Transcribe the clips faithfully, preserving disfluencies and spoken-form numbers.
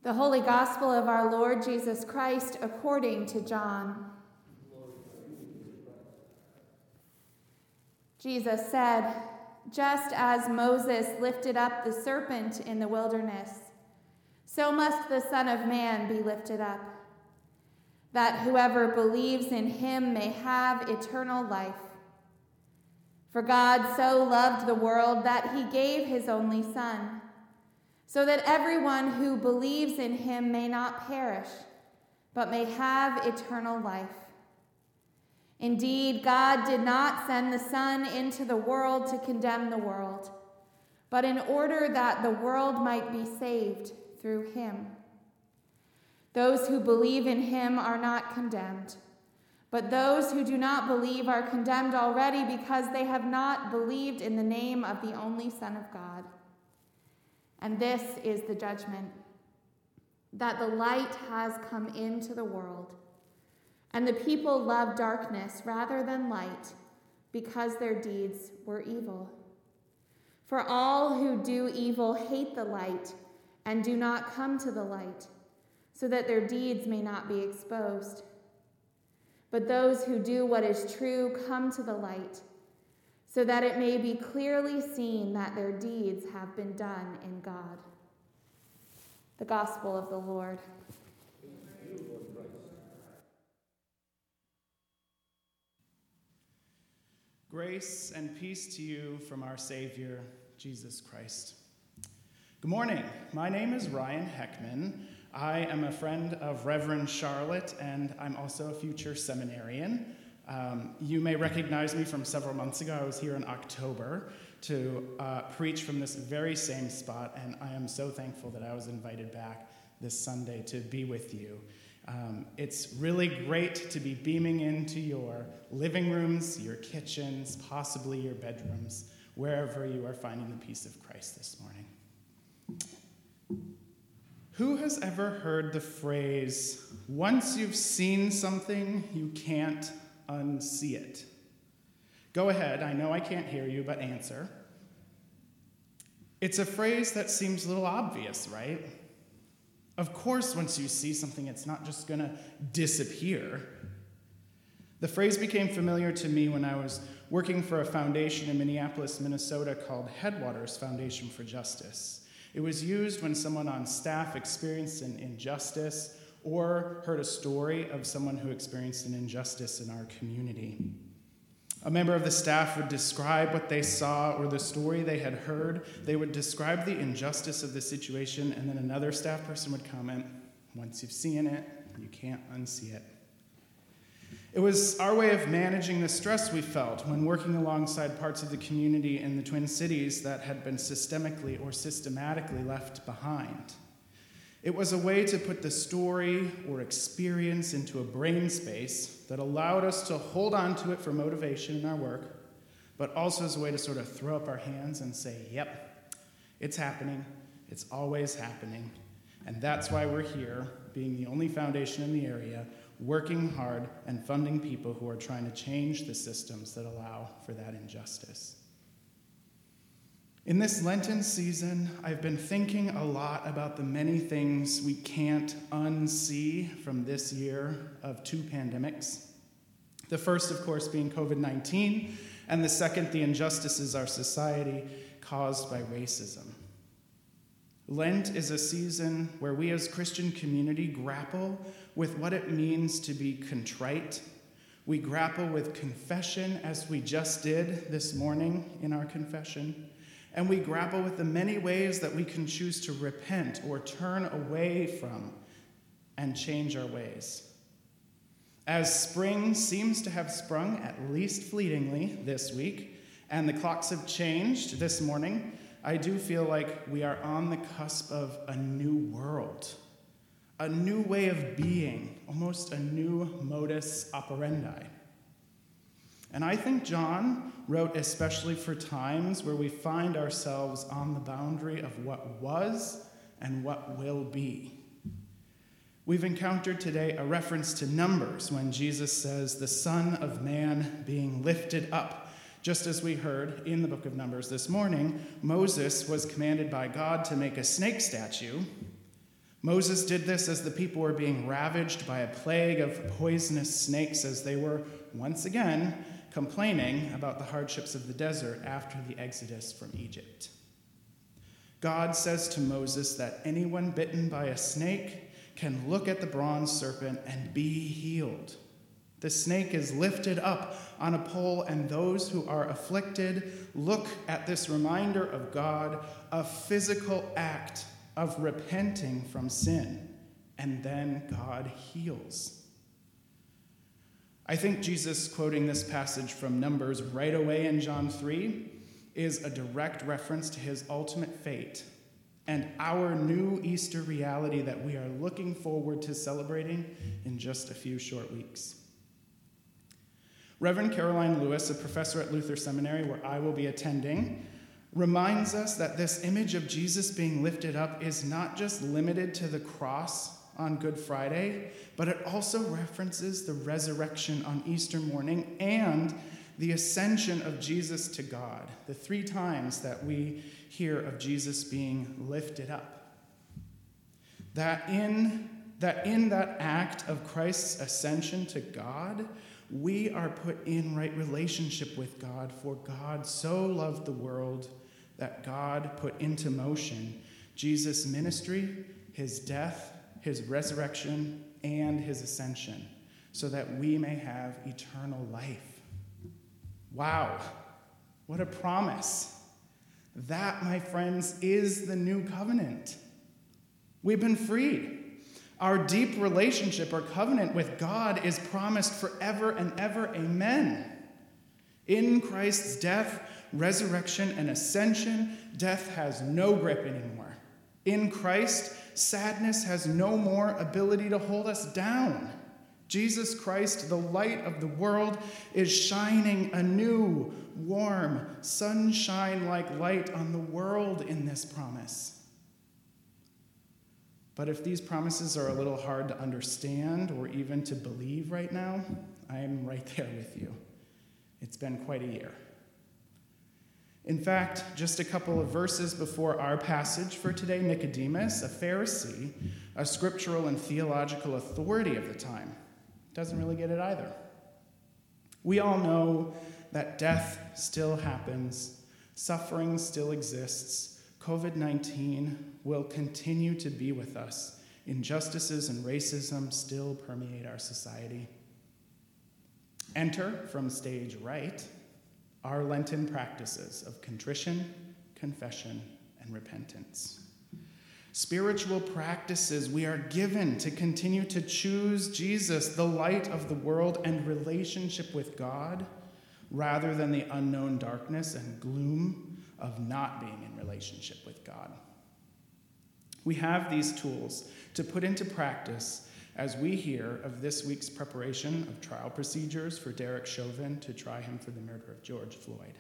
The Holy Gospel of our Lord Jesus Christ according to John. Jesus said, "Just as Moses lifted up the serpent in the wilderness, so must the Son of Man be lifted up, that whoever believes in him may have eternal life. For God so loved the world that he gave his only Son, so that everyone who believes in him may not perish, but may have eternal life. Indeed, God did not send the Son into the world to condemn the world, but in order that the world might be saved through him. Those who believe in him are not condemned, but those who do not believe are condemned already because they have not believed in the name of the only Son of God. And this is the judgment, that the light has come into the world, and the people love darkness rather than light, because their deeds were evil. For all who do evil hate the light and do not come to the light, so that their deeds may not be exposed. But those who do what is true come to the light, so that it may be clearly seen that their deeds have been done in God." The Gospel of the Lord. Grace and peace to you from our Savior, Jesus Christ. Good morning. My name is Ryan Heckman. I am a friend of Reverend Charlotte, and I'm also a future seminarian. Um, you may recognize me from several months ago. I was here in October to uh, preach from this very same spot, and I am so thankful that I was invited back this Sunday to be with you. Um, it's really great to be beaming into your living rooms, your kitchens, possibly your bedrooms, wherever you are finding the peace of Christ this morning. Who has ever heard the phrase, "Once you've seen something, you can't unsee it"? Go ahead, I know I can't hear you, but answer. It's a phrase that seems a little obvious, right? Of course, once you see something, it's not just going to disappear. The phrase became familiar to me when I was working for a foundation in Minneapolis, Minnesota called Headwaters Foundation for Justice. It was used when someone on staff experienced an injustice or heard a story of someone who experienced an injustice in our community. A member of the staff would describe what they saw or the story they had heard. They would describe the injustice of the situation, and then another staff person would comment, "Once you've seen it, you can't unsee it." It was our way of managing the stress we felt when working alongside parts of the community in the Twin Cities that had been systemically or systematically left behind. It was a way to put the story or experience into a brain space that allowed us to hold on to it for motivation in our work, but also as a way to sort of throw up our hands and say, "Yep, it's happening, it's always happening." And that's why we're here, being the only foundation in the area, working hard and funding people who are trying to change the systems that allow for that injustice. In this Lenten season, I've been thinking a lot about the many things we can't unsee from this year of two pandemics. The first, of course, being covid nineteen, and the second, the injustices our society caused by racism. Lent is a season where we as Christian community grapple with what it means to be contrite. We grapple with confession, as we just did this morning in our confession. And we grapple with the many ways that we can choose to repent or turn away from and change our ways. As spring seems to have sprung, at least fleetingly, this week, and the clocks have changed this morning, I do feel like we are on the cusp of a new world, a new way of being, almost a new modus operandi. And I think John wrote especially for times where we find ourselves on the boundary of what was and what will be. We've encountered today a reference to Numbers when Jesus says, "The Son of Man being lifted up." Just as we heard in the book of Numbers this morning, Moses was commanded by God to make a snake statue, Moses did this as the people were being ravaged by a plague of poisonous snakes as they were, once again, complaining about the hardships of the desert after the exodus from Egypt. God says to Moses that anyone bitten by a snake can look at the bronze serpent and be healed. The snake is lifted up on a pole, and those who are afflicted look at this reminder of God, a physical act of repenting from sin, and then God heals. I think Jesus quoting this passage from Numbers right away in John three is a direct reference to his ultimate fate and our new Easter reality that we are looking forward to celebrating in just a few short weeks. Reverend Caroline Lewis, a professor at Luther Seminary where I will be attending, reminds us that this image of Jesus being lifted up is not just limited to the cross on Good Friday, but it also references the resurrection on Easter morning and the ascension of Jesus to God, the three times that we hear of Jesus being lifted up. That in, that in that act of Christ's ascension to God, we are put in right relationship with God, for God so loved the world that God put into motion Jesus' ministry, his death, his resurrection, and his ascension, so that we may have eternal life. Wow, what a promise. That, my friends, is the new covenant. We've been freed. Our deep relationship or covenant with God is promised forever and ever. Amen. In Christ's death, resurrection, and ascension, death has no grip anymore. In Christ, sadness has no more ability to hold us down. Jesus Christ, the light of the world, is shining a new, warm, sunshine-like light on the world in this promise. But if these promises are a little hard to understand or even to believe right now, I am right there with you. It's been quite a year. In fact, just a couple of verses before our passage for today, Nicodemus, a Pharisee, a scriptural and theological authority of the time, doesn't really get it either. We all know that death still happens, suffering still exists, covid nineteen will continue to be with us, injustices and racism still permeate our society. Enter, from stage right, our Lenten practices of contrition, confession, and repentance. Spiritual practices we are given to continue to choose Jesus, the light of the world, and relationship with God, rather than the unknown darkness and gloom of not being in relationship with God. We have these tools to put into practice as we hear of this week's preparation of trial procedures for Derek Chauvin to try him for the murder of George Floyd.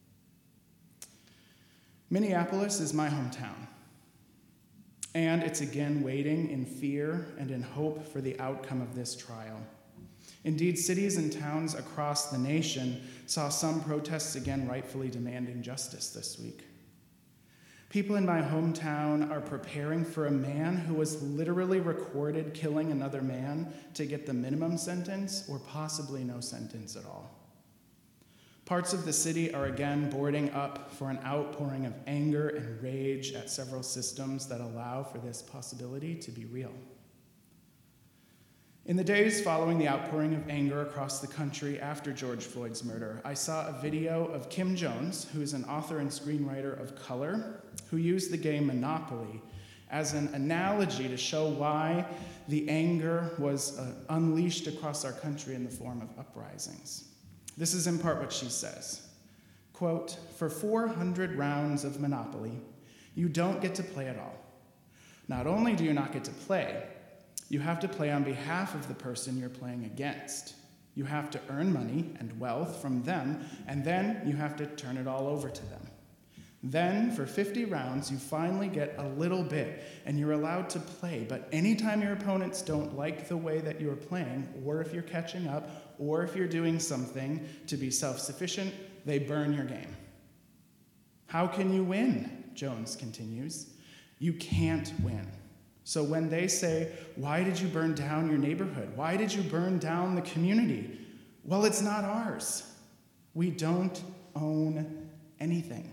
Minneapolis is my hometown, and it's again waiting in fear and in hope for the outcome of this trial. Indeed, cities and towns across the nation saw some protests again rightfully demanding justice this week. People in my hometown are preparing for a man who was literally recorded killing another man to get the minimum sentence or possibly no sentence at all. Parts of the city are again boarding up for an outpouring of anger and rage at several systems that allow for this possibility to be real. In the days following the outpouring of anger across the country after George Floyd's murder, I saw a video of Kim Jones, who is an author and screenwriter of color, who used the game Monopoly as an analogy to show why the anger was uh, unleashed across our country in the form of uprisings. This is in part what she says. Quote, "For four hundred rounds of Monopoly, you don't get to play at all. Not only do you not get to play, you have to play on behalf of the person you're playing against. You have to earn money and wealth from them, and then you have to turn it all over to them. Then, for fifty rounds, you finally get a little bit, and you're allowed to play. But anytime your opponents don't like the way that you're playing, or if you're catching up, or if you're doing something to be self-sufficient, they burn your game." How can you win? Jones continues. You can't win. So when they say, "Why did you burn down your neighborhood? Why did you burn down the community?" Well, it's not ours. We don't own anything.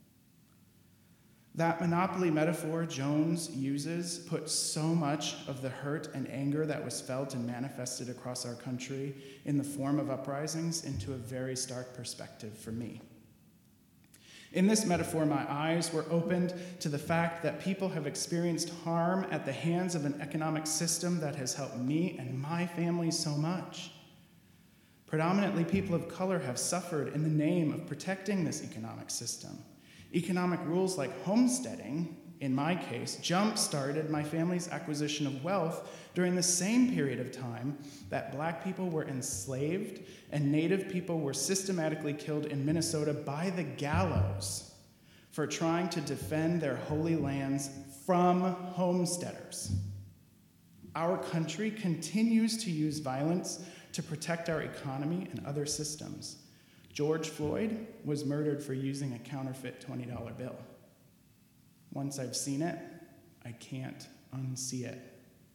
That monopoly metaphor Jones uses puts so much of the hurt and anger that was felt and manifested across our country in the form of uprisings into a very stark perspective for me. In this metaphor, my eyes were opened to the fact that people have experienced harm at the hands of an economic system that has helped me and my family so much. Predominantly, people of color have suffered in the name of protecting this economic system. Economic rules like homesteading, in my case, jump-started my family's acquisition of wealth during the same period of time that Black people were enslaved and Native people were systematically killed in Minnesota by the gallows for trying to defend their holy lands from homesteaders. Our country continues to use violence to protect our economy and other systems. George Floyd was murdered for using a counterfeit twenty dollar bill. Once I've seen it, I can't unsee it.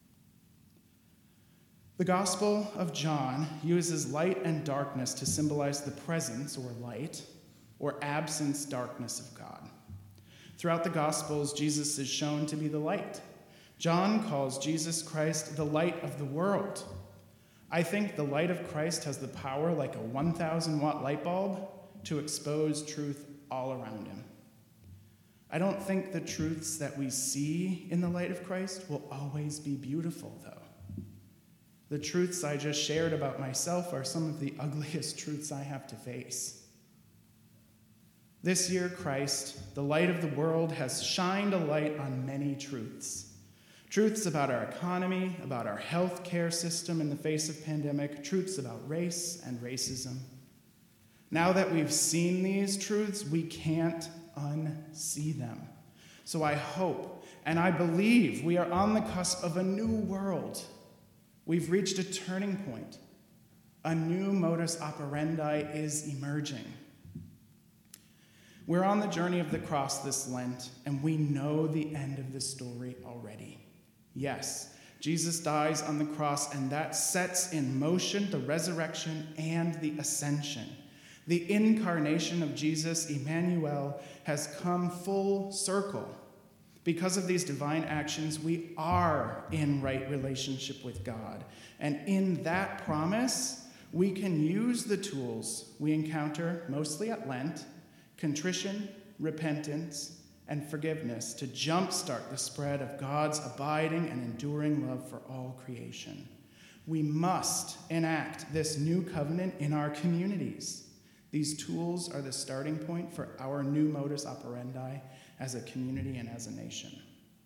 The Gospel of John uses light and darkness to symbolize the presence, or light, or absence, darkness of God. Throughout the Gospels, Jesus is shown to be the light. John calls Jesus Christ the light of the world. I think the light of Christ has the power, like a one thousand watt light bulb, to expose truth all around him. I don't think the truths that we see in the light of Christ will always be beautiful, though. The truths I just shared about myself are some of the ugliest truths I have to face. This year, Christ, the light of the world, has shined a light on many truths. Truths about our economy, about our health care system in the face of pandemic, truths about race and racism. Now that we've seen these truths, we can't unsee them. So I hope and I believe we are on the cusp of a new world. We've reached a turning point. A new modus operandi is emerging. We're on the journey of the cross this Lent, and we know the end of the story already. Yes, Jesus dies on the cross, and that sets in motion the resurrection and the ascension. The incarnation of Jesus, Emmanuel, has come full circle. Because of these divine actions, we are in right relationship with God. And in that promise, we can use the tools we encounter mostly at Lent, contrition, repentance, and forgiveness, to jumpstart the spread of God's abiding and enduring love for all creation. We must enact this new covenant in our communities. These tools are the starting point for our new modus operandi as a community and as a nation.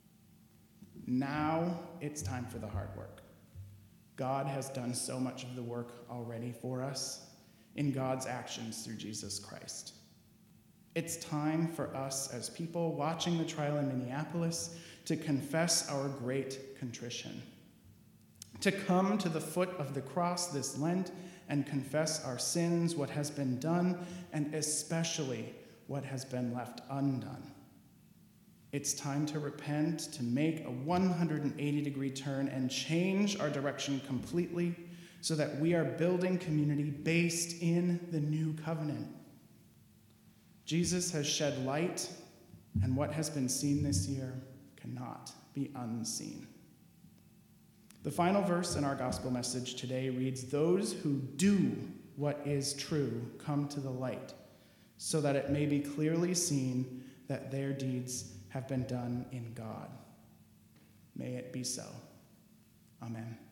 Now it's time for the hard work. God has done so much of the work already for us in God's actions through Jesus Christ. It's time for us as people watching the trial in Minneapolis to confess our great contrition, to come to the foot of the cross this Lent and confess our sins, what has been done, and especially what has been left undone. It's time to repent, to make a one hundred eighty degree turn and change our direction completely so that we are building community based in the new covenant. Jesus has shed light, and what has been seen this year cannot be unseen. The final verse in our gospel message today reads, "Those who do what is true come to the light, so that it may be clearly seen that their deeds have been done in God." May it be so. Amen.